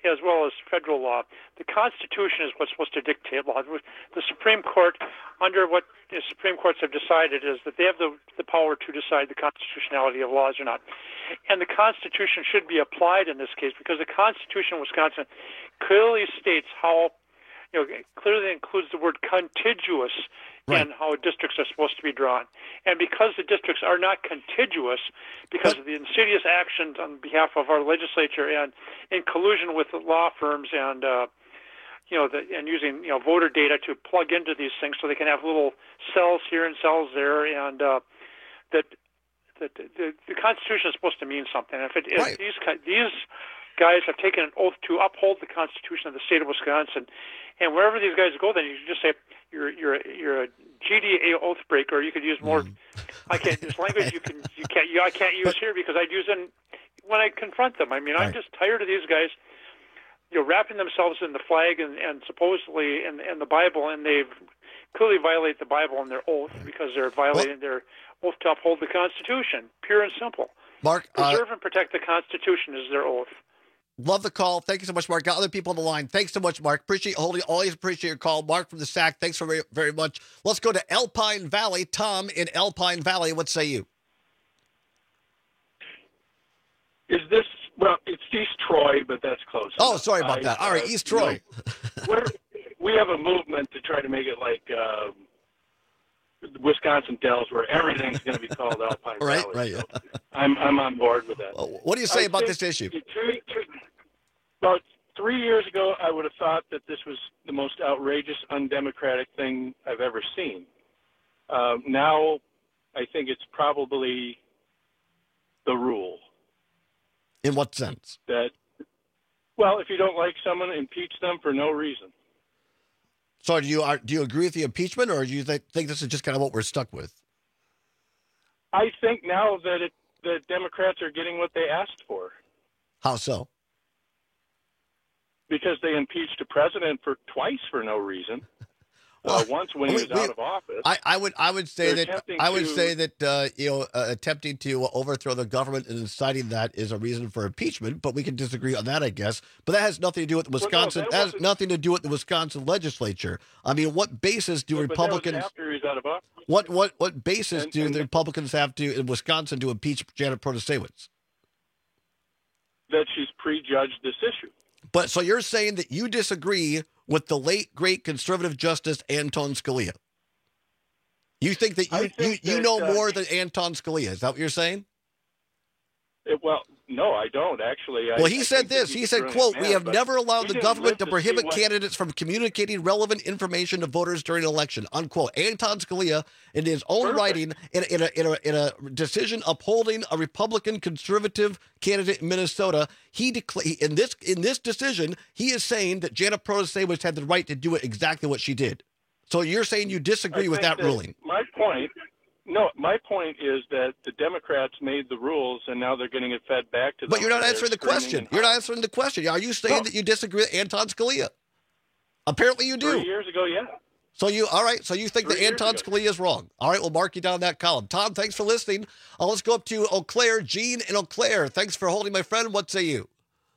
as well as federal law. The Constitution is what's supposed to dictate law. The Supreme Court, under what the Supreme Courts have decided, is that they have the, the power to decide the constitutionality of laws or not. And the Constitution should be applied in this case because the Constitution of Wisconsin clearly states how, you know, clearly includes the word contiguous
Right.
in how districts are supposed to be drawn. And because the districts are not contiguous, because of the insidious actions on behalf of our legislature and in collusion with the law firms and uh, you know, the, and using you know voter data to plug into these things so they can have little cells here and cells there, and uh, that that the, the Constitution is supposed to mean something. If, it,
Right.
if these these guys have taken an oath to uphold the Constitution of the state of Wisconsin, and wherever these guys go, then you can just say you're you're you're a G D A oath breaker. You could use more. Mm. I can't use language you can you can't you, I can't use but, here because I'd use it when I confront them. I mean, right. I'm just tired of these guys, you know, wrapping themselves in the flag and, and supposedly in, in the Bible, and they've clearly violate the Bible in their oath because they're violating well, their oath to uphold the Constitution. Pure and simple.
Mark,
preserve
uh,
and protect the Constitution is their oath.
Love the call. Thank you so much, Mark. Got other people on the line. Thanks so much, Mark. Appreciate holding. Always appreciate your call. Mark from the S A C, thanks very, very much. Let's go to Alpine Valley. Tom in Alpine Valley, what say you?
Is this, well, it's East Troy, but that's close.
Oh,
enough.
sorry about
I,
that. All right,
uh,
East Troy.
You know, we're, we have a movement to try to make it like uh, Wisconsin Dells, where everything's going to be called Alpine
right,
Valley.
Right,
so
right.
I'm, I'm on board with that.
Well, what do you say
I
about
think
this issue?
Two, two, about three years ago, I would have thought that this was the most outrageous, undemocratic thing I've ever seen. Uh, now, I think it's probably the rule.
In what sense?
That, well, if you don't like someone, impeach them for no reason.
So do you are, do you agree with the impeachment, or do you th- think this is just kind of what we're stuck with?
I think now that it, the Democrats are getting what they asked for.
How so?
Because they impeached a president for twice for no reason. Well, uh, once when he was we, out of office.
I, I would I would say
They're
that I would
to,
say that uh, you know uh, attempting to overthrow the government and inciting that is a reason for impeachment. But we can disagree on that, I guess. But that has nothing to do with the Wisconsin.
Well, no,
that has nothing to do with the Wisconsin legislature. I mean, what basis do
yeah,
Republicans?
But that was after he was out of office.
What what what basis
and,
do
and,
the Republicans have to in Wisconsin to impeach Janet Protasewicz?
That she's prejudged this issue.
But so you're saying that you disagree with the late great conservative justice Anton Scalia? You think that you
think
you, you
that,
know
uh,
more than Anton Scalia? Is that what you're saying?
It, well, no, I don't actually. I,
well, he
I
said this. He said, "quote
man,
We have never allowed the government to
to
prohibit
what...
candidates from communicating relevant information to voters during an election." Unquote. Anton Scalia, in his own
Perfect.
writing, in a, in a in a in a decision upholding a Republican conservative candidate in Minnesota, he declared in this in this decision he is saying that Janet Protasewicz had the right to do it exactly what she did. So you're saying you disagree
I
with that,
that
ruling?
My point. No, my point is that the Democrats made the rules, and now they're getting it fed back to them.
But you're not answering the question. You're not answering the question. Are you saying
no.
that you disagree with Anton Scalia? Apparently you do.
Three years ago, yeah.
So you, all right, so you think
Three
that Anton Scalia is wrong. All right, we'll mark you down that column. Tom, thanks for listening. Uh, let's go up to Eau Claire. Jean in Eau Claire. Thanks for holding, my friend. What say you?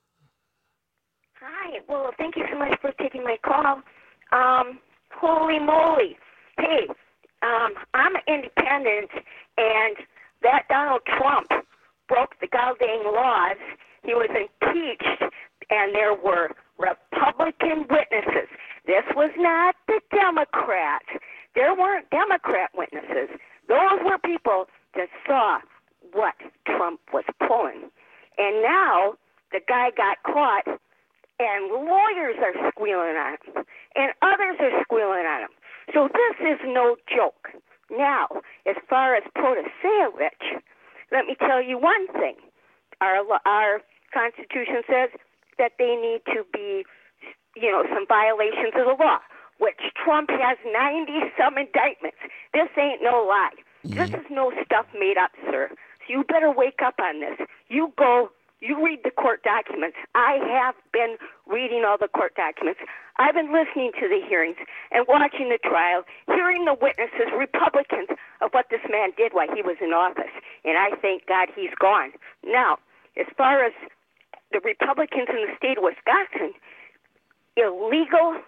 Hi. Well, thank you so much for taking my call. Um, holy moly. Hey, um, I'm an independent, and that Donald Trump broke the goddamn laws. He was impeached, and there were Republican witnesses. This was not the Democrats. There weren't Democrat witnesses. Those were people that saw what Trump was pulling. And now the guy got caught, and lawyers are squealing on him, and others are squealing on him. So this is no joke. Now, as far as Protasewicz, let me tell you one thing. Our our Constitution says that they need to be, you know, some violations of the law, which Trump has ninety-some indictments. This ain't no lie. Mm-hmm. This is no stuff made up, sir. So you better wake up on this. You go, you read the court documents. I have been reading all the court documents. I've been listening to the hearings and watching the trial, hearing the witnesses, Republicans, of what this man did while he was in office. And I thank God he's gone. Now, as far as the Republicans in the state of Wisconsin, illegal,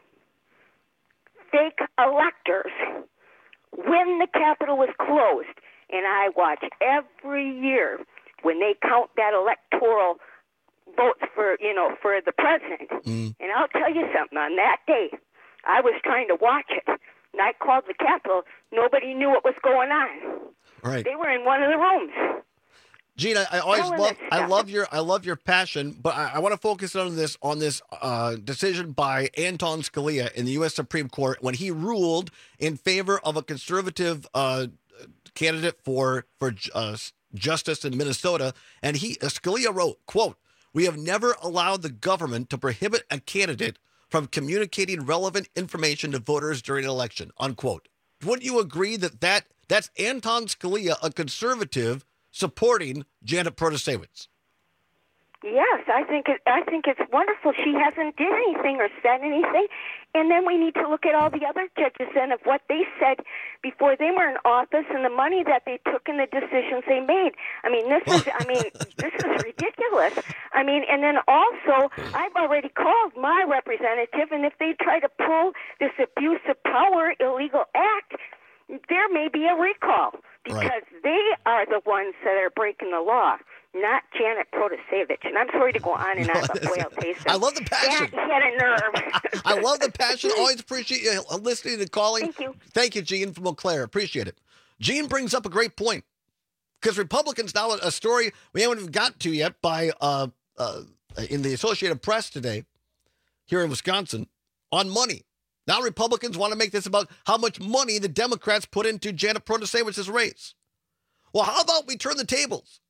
fake electors, when the Capitol was closed. And I watch every year when they count that electoral votes for, you know, for the president.
Mm.
And I'll tell you something, on that day, I was trying to watch it, and I called the Capitol. Nobody knew what was going on.
Right.
They were in one of the rooms.
Gina, I always
Telling
love
us
I
stuff.
love your I love your passion, but I, I want to focus on this on this uh, decision by Anton Scalia in the U S Supreme Court when he ruled in favor of a conservative uh, candidate for for uh, justice in Minnesota, and he uh, Scalia wrote, quote, "We have never allowed the government to prohibit a candidate from communicating relevant information to voters during an election," unquote. Wouldn't you agree that, that that's Anton Scalia, a conservative, supporting Janet Protasewicz?
Yes, I think it, I think it's wonderful. She hasn't did anything or said anything, and then we need to look at all the other judges and of what they said before they were in office and the money that they took and the decisions they made. I mean, this is I mean, this is ridiculous. I mean, and then also, I've already called my representative, and if they try to pull this abuse of power illegal act, there may be a recall because
Right.
they are the ones that are breaking the law. Not Janet Protasevich. And I'm sorry to go on and on, but boy, I'll tell you something.
I love the passion.
That hit a nerve.
I love the passion. Always appreciate you listening and calling.
Thank you.
Thank you, Gene from Eau Claire. Appreciate it. Gene brings up a great point because Republicans now, a story we haven't even got to yet by uh, uh, in the Associated Press today here in Wisconsin on money. Now Republicans want to make this about how much money the Democrats put into Janet Protasewicz's race. Well, how about we turn the tables?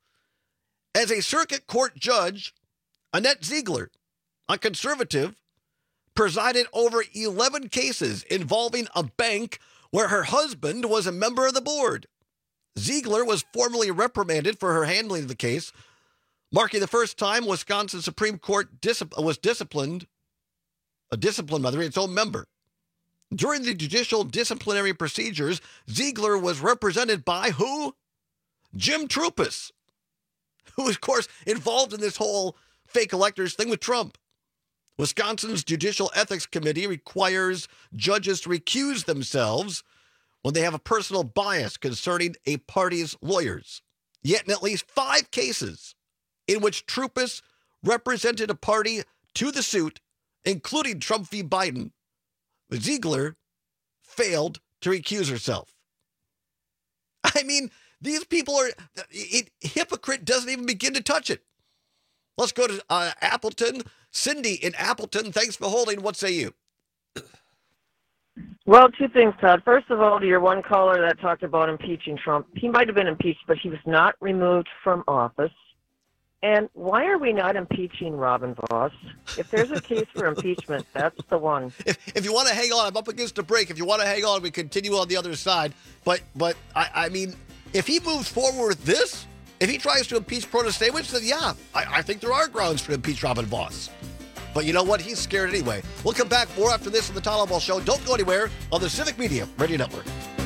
As a circuit court judge, Annette Ziegler, a conservative, presided over eleven cases involving a bank where her husband was a member of the board. Ziegler was formally reprimanded for her handling of the case, marking the first time Wisconsin Supreme Court dis- was disciplined, a discipline, by the way, its own member. During the judicial disciplinary procedures, Ziegler was represented by who? Jim Trupis, who is, of course, involved in this whole fake electors thing with Trump. Wisconsin's Judicial Ethics Committee requires judges to recuse themselves when they have a personal bias concerning a party's lawyers. Yet in at least five cases in which Trupis represented a party to the suit, including Trump v. Biden, Ziegler failed to recuse herself. I mean, these people are, it, hypocrite doesn't even begin to touch it. Let's go to uh, Appleton. Cindy in Appleton, thanks for holding. What say you?
Well, two things, Todd. First of all, to your one caller that talked about impeaching Trump, he might have been impeached, but he was not removed from office. And why are we not impeaching Robin Vos? If there's a case for impeachment, that's the one.
If, if you want to hang on, I'm up against a break. If you want to hang on, we continue on the other side. But, but I, I mean, if he moves forward with this, if he tries to impeach Protasewicz, then yeah, I, I think there are grounds to impeach Robin Vos. But you know what? He's scared anyway. We'll come back more after this on the Tyler Ball Show. Don't go anywhere on the Civic Media Radio Network.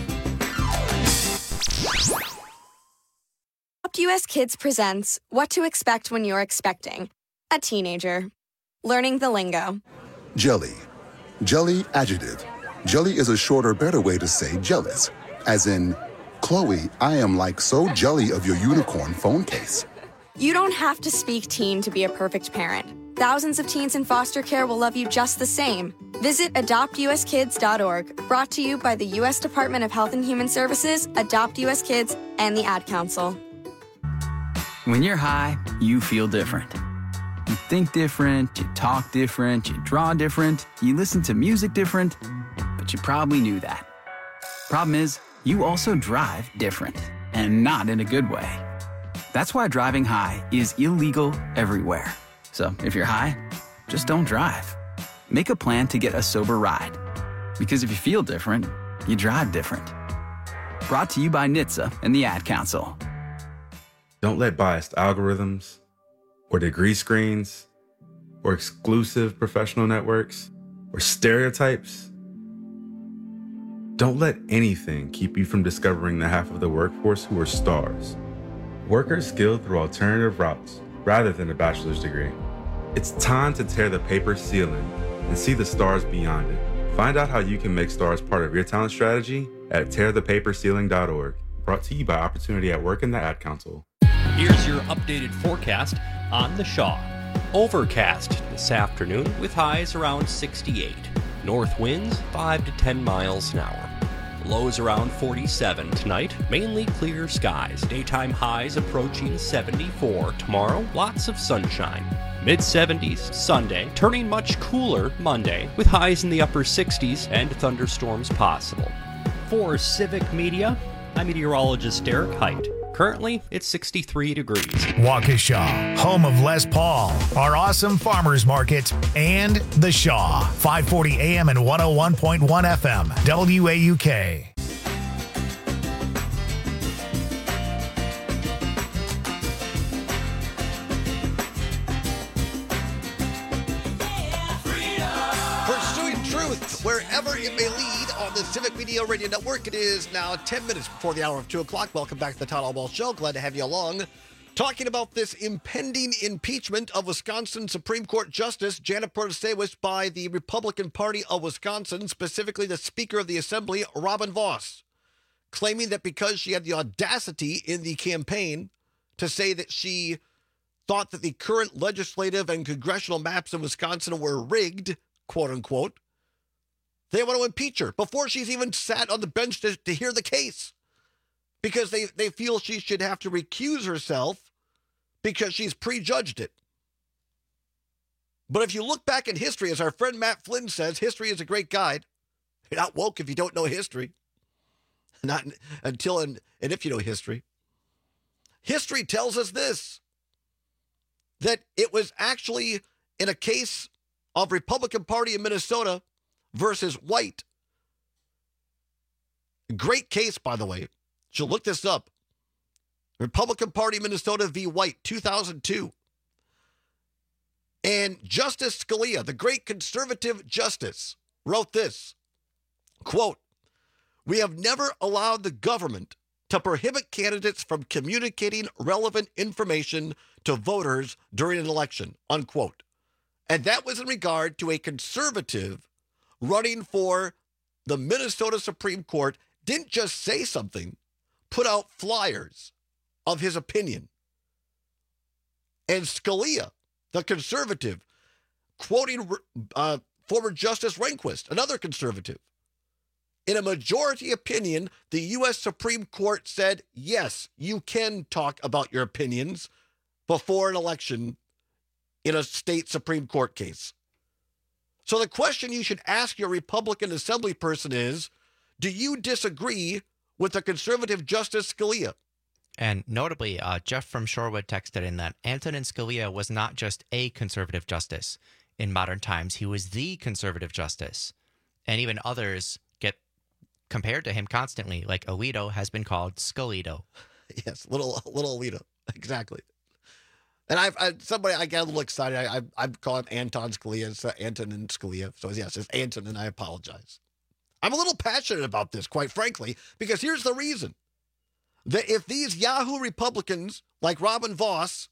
Adopt U S Kids presents What to Expect When You're Expecting a Teenager. Learning the lingo.
Jelly. Jelly adjective. Jelly is a shorter, better way to say jealous. As in, Chloe, I am like so jelly of your unicorn phone case.
You don't have to speak teen to be a perfect parent. Thousands of teens in foster care will love you just the same. Visit adopt u s kids dot org, brought to you by the U S Department of Health and Human Services, Adopt U S Kids, and the Ad Council.
When you're high, you feel different. You think different, you talk different, you draw different, you listen to music different, but you probably knew that. Problem is, you also drive different, and not in a good way. That's why driving high is illegal everywhere. So if you're high, just don't drive. Make a plan to get a sober ride. Because if you feel different, you drive different. Brought to you by N H T S A and the Ad Council.
Don't let biased algorithms or degree screens or exclusive professional networks or stereotypes. Don't let anything keep you from discovering the half of the workforce who are stars. Workers skilled through alternative routes rather than a bachelor's degree. It's time to tear the paper ceiling and see the stars beyond it. Find out how you can make stars part of your talent strategy at tear the paper ceiling dot org. Brought to you by Opportunity at Work and the Ad Council.
Here's your updated forecast on the Shaw. Overcast this afternoon with highs around sixty-eight. North winds five to ten miles an hour. Lows around forty-seven tonight, mainly clear skies. Daytime highs approaching seventy-four. Tomorrow, lots of sunshine. Mid seventies Sunday, turning much cooler Monday with highs in the upper sixties and thunderstorms possible. For Civic Media, I'm meteorologist Derek Height. Currently, it's sixty-three degrees.
Waukesha, home of Les Paul, our awesome farmers market, and The Shaw, five forty A M and one oh one point one F M, W A U K.
Pursuing truth wherever it may lead on the Civic Media Radio Network. It is now ten minutes before the hour of two o'clock. Welcome back to the Todd Alwell Show. Glad to have you along. Talking about this impending impeachment of Wisconsin Supreme Court Justice Janet Protasiewicz by the Republican Party of Wisconsin, specifically the Speaker of the Assembly, Robin Vos, claiming that because she had the audacity in the campaign to say that she thought that the current legislative and congressional maps in Wisconsin were rigged, quote unquote, they want to impeach her before she's even sat on the bench to, to hear the case, because they, they feel she should have to recuse herself because she's prejudged it. But if you look back in history, as our friend Matt Flynn says, history is a great guide. You're not woke if you don't know history. Not until and, and if you know history. History tells us this, that it was actually in a case of Republican Party in Minnesota versus White. Great case, by the way. Should look this up. Republican Party Minnesota v. White, two thousand two. And Justice Scalia, the great conservative justice, wrote this, quote, "We have never allowed the government to prohibit candidates from communicating relevant information to voters during an election," unquote. And that was in regard to a conservative running for the Minnesota Supreme Court. Didn't just say something, put out flyers of his opinion. And Scalia, the conservative, quoting uh, former Justice Rehnquist, another conservative, in a majority opinion, the U S Supreme Court said, yes, you can talk about your opinions before an election in a state Supreme Court case. So the question you should ask your Republican Assembly person is, do you disagree with the conservative Justice Scalia?
And notably, uh, Jeff from Shorewood texted in that Antonin Scalia was not just a conservative justice. In modern times, he was the conservative justice. And even others get compared to him constantly, like Alito has been called Scalito.
Yes, little little Alito, exactly. And I've I, somebody I got a little excited. I I, I call him Anton Scalia, it's uh, Antonin Scalia. So yes, it's Anton, and I apologize. I'm a little passionate about this, quite frankly, because here's the reason. That if these Yahoo Republicans like Robin Vos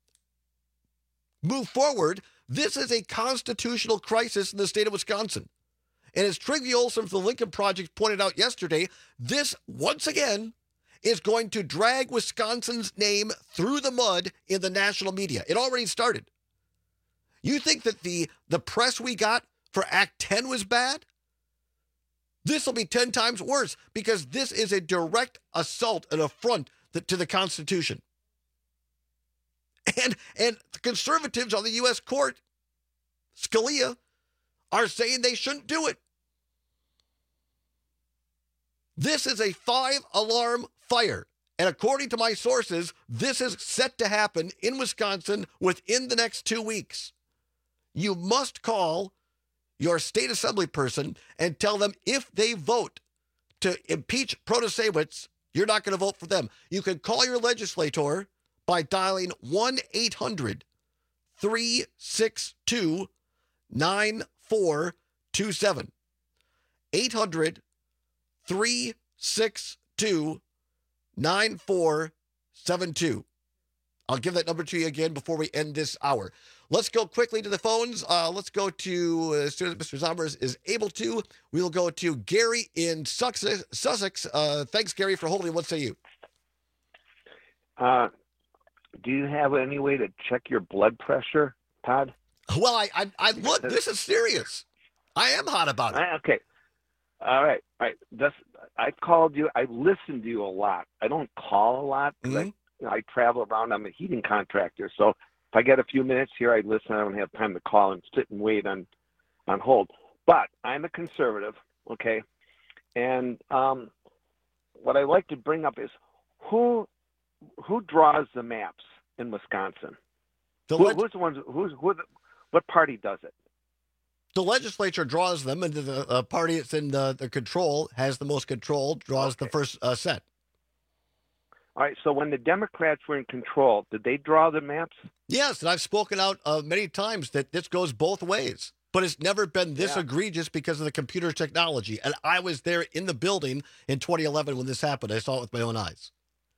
move forward, this is a constitutional crisis in the state of Wisconsin. And as Trygve Olsen from the Lincoln Project pointed out yesterday, this, once again, is going to drag Wisconsin's name through the mud in the national media. It already started. You think that the, the press we got for Act ten was bad? This will be ten times worse, because this is a direct assault, an affront to the Constitution. And, and the conservatives on the U S court, Scalia, are saying they shouldn't do it. This is a five-alarm fire. And according to my sources, this is set to happen in Wisconsin within the next two weeks. You must call your state assembly person and tell them if they vote to impeach Protasiewicz, you're not going to vote for them. You can call your legislator by dialing one eight hundred three six two nine four two seven. eight hundred three six two nine four seven two. I'll give that number to you again before we end this hour. Let's go quickly to the phones. Uh, let's go to, uh, as soon as Mister Zombers is able to, we'll go to Gary in Sussex. Sussex. Uh, thanks, Gary, for holding. What say you?
Uh, do you have any way to check your blood pressure, Todd?
Well, I, I, I look, this is serious. I am hot about it.
I, okay. All right. All right. This, I called you. I listen to you a lot. I don't call a lot. 'Cause I, you know, I travel around. I'm a heating contractor. So if I get a few minutes here, I listen. I don't have time to call and sit and wait on, on hold. But I'm a conservative, okay? And um, what I like to bring up is who who draws the maps in Wisconsin?
The
who,
leg-
who's the ones? Who's who? The, what party does it?
The legislature draws them, and the uh, party that's in the, the control has the most control, draws
Okay.
the first uh, set.
All right. So when the Democrats were in control, did they draw the maps?
Yes, and I've spoken out uh, many times that this goes both ways. But it's never been this
Yeah.
egregious because of the computer technology. And I was there in the building in twenty eleven when this happened. I saw it with my own eyes.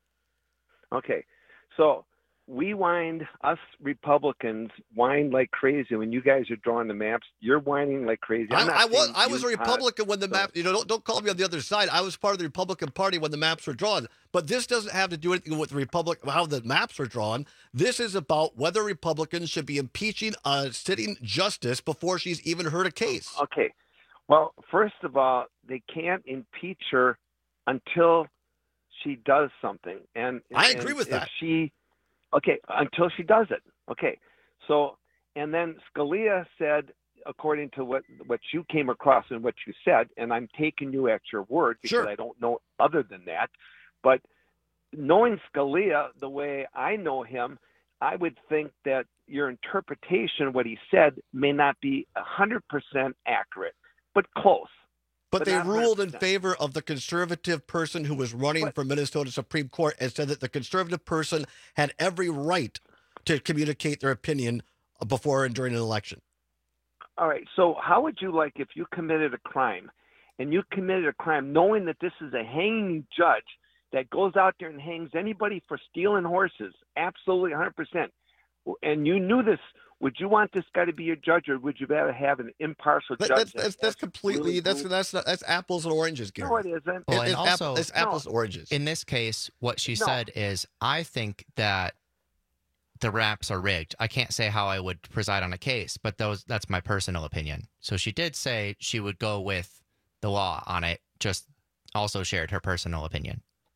Okay. So we whined, us Republicans whined like crazy when you guys are drawing the maps. You're whining like crazy. I'm
I,
not
I was
saying
I
you,
was a
Todd.
Republican when the map. You know, don't don't call me on the other side. I was part of the Republican Party when the maps were drawn. But this doesn't have to do anything with the Republic how the maps are drawn. This is about whether Republicans should be impeaching a sitting justice before she's even heard a case.
Okay. Well, first of all, they can't impeach her until she does something. And
I
and
agree with
if
that.
She, okay, until she does it. Okay. So, and then Scalia said, according to what, what you came across and what you said, and I'm taking you at your word because
Sure.
I don't know other than that, but knowing Scalia the way I know him, I would think that your interpretation of what he said may not be one hundred percent accurate, but close.
But,
But
they
not
ruled in
one hundred percent.
favor of the conservative person who was running for Minnesota Supreme Court and said that the conservative person had every right to communicate their opinion before and during an election.
All right. So how would you like if you committed a crime and you committed a crime knowing that this is a hanging judge that goes out there and hangs anybody for stealing horses? Absolutely one hundred percent. And you knew this. Would you want this guy to be your judge, or would you rather have an impartial
That-
judge?
that's that's, that's completely
really
that's
ruled-
that's not, that's apples and oranges, Gary.
No, it isn't.
Well,
It-
and
it's,
also,
apple, it's apples and oranges.
in this case, what she
No.
said is, I think that the raps are rigged. I can't say how I would preside on a case, but those that's my personal opinion. So she did say she would go with the law on it, just also shared her personal opinion.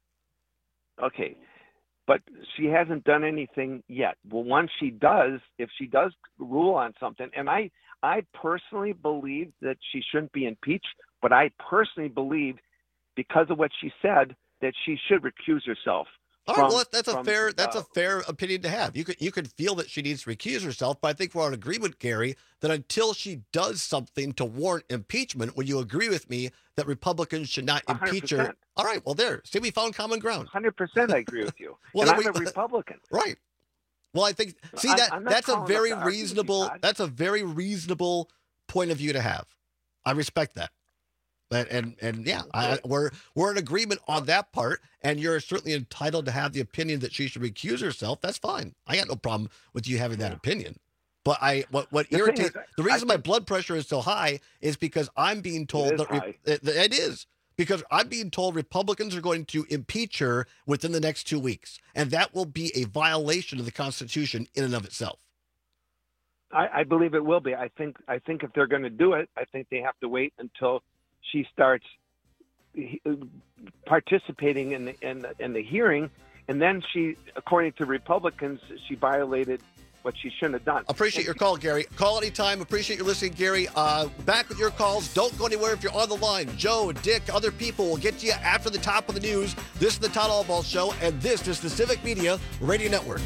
Okay, but she hasn't done anything yet. Well, once she does, if she does rule on something, and I, I personally believe that she shouldn't be impeached, but I personally believe, because of what she said, that she should recuse herself.
All right,
from-
well, that's a
from,
fair that's
uh,
a fair opinion to have. You could you could feel that she needs to recuse herself, but I think we're on agreement, Gary, that until she does something to warrant impeachment, would you agree with me that Republicans should not impeach her?
one hundred percent.
All right, well, there. See, we found common ground.
one hundred percent I agree with you.
Well,
and
then
I'm
we-
a Republican.
Right. Well, I think see
I'm-
that
I'm not
that's a
calling up
very
to argue with you,
reasonable
Todd.
that's a very reasonable point of view to have. I respect that. And and, and yeah, I, we're we're in agreement on that part, and you're certainly entitled to have the opinion that she should recuse herself. That's fine. I got no problem with you having that opinion. But I what what
The thing
irritates
is,
the
I
reason my
think-
blood pressure is so high is because I'm being told
is
that re-
high.
it, it is because I'm being told Republicans are going to impeach her within the next two weeks, and that will be a violation of the Constitution in and of itself.
I, I believe it will be. I think I think if they're going to do it, I think they have to wait until she starts he- participating in the in the, in the hearing, and then she, according to Republicans, she violated what she shouldn't have done.
Appreciate your call, Gary. Call anytime. Appreciate your listening, Gary. Uh, back with your calls. Don't go anywhere if you're on the line. Joe, Dick, other people will get to you after the top of the news. This is the Todd Allball Show, and this is the Civic Media Radio Network.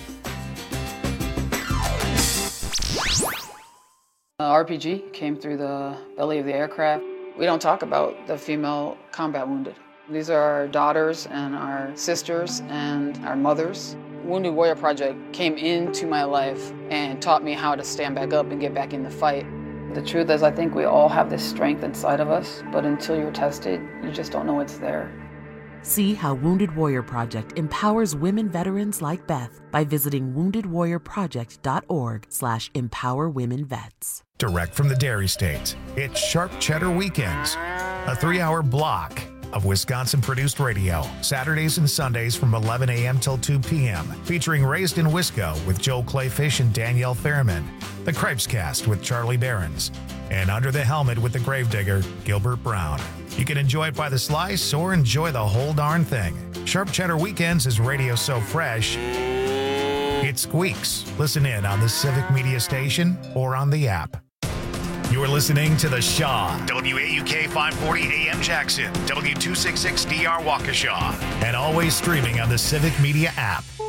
Uh, R P G came through the belly of the aircraft. We don't talk about the female combat wounded. These are our daughters and our sisters and our mothers. Wounded Warrior Project came into my life and taught me how to stand back up and get back in the fight. The truth is, I think we all have this strength inside of us, but until you're tested, you just don't know it's there.
See how Wounded Warrior Project empowers women veterans like Beth by visiting wounded warrior project dot org slash empower women vets.
Direct from the Dairy State, it's Sharp Cheddar Weekends, a three-hour block of Wisconsin-produced radio, Saturdays and Sundays from eleven a.m. till two p.m., featuring Raised in Wisco with Joel Clayfish and Danielle Fairman, The Cripescast with Charlie Behrens, and Under the Helmet with the Gravedigger, Gilbert Brown. You can enjoy it by the slice or enjoy the whole darn thing. Sharp Cheddar Weekends is radio so fresh, it squeaks. Listen in on the Civic Media Station or on the app. You're listening to The Shaw, W A U K five forty A M Jackson, W two sixty-six D R Waukesha, and always streaming on the Civic Media app.